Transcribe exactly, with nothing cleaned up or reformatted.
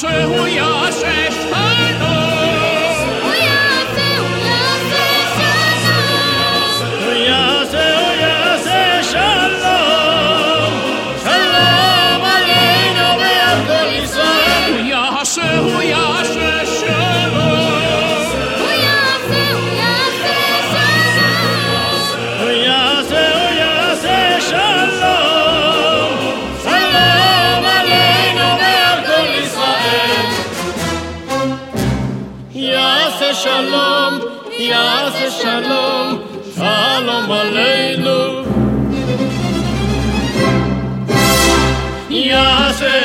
יעשה הוא יעשה שלום הוא יעשה הוא יעשה שלום הוא יעשה הוא יעשה שלום שלום עלינו ועל כל ישראל הוא יעשה הוא יעשה שלום הוא יעשה הוא יעשה שלום הוא יעשה הוא יעשה שלום שלום עלינו ועל כל ישראל יעשה שלום יעשה שלום שלום עלינו יעשה